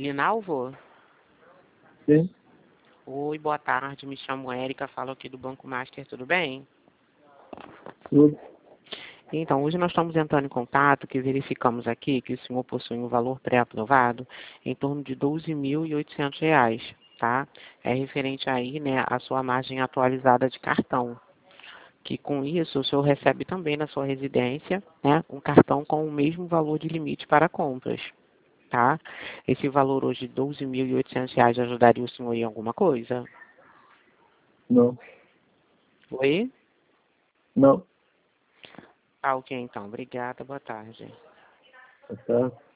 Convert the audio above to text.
Linalvo? Sim. Oi, boa tarde. Me chamo Érica, falo aqui do Banco Master, tudo bem? Tudo. Então, hoje nós estamos entrando em contato, que verificamos aqui que o senhor possui um valor pré-aprovado em torno de R$ 12.800, tá? É referente aí, né, à sua margem atualizada de cartão. Que com isso o senhor recebe também na sua residência, né, um cartão com o mesmo valor de limite para compras, tá? Esse valor hoje de R$ 12.800 ajudaria o senhor em alguma coisa? Não. Oi? Não. Ah, ok, então. Obrigada, boa tarde. Tá certo.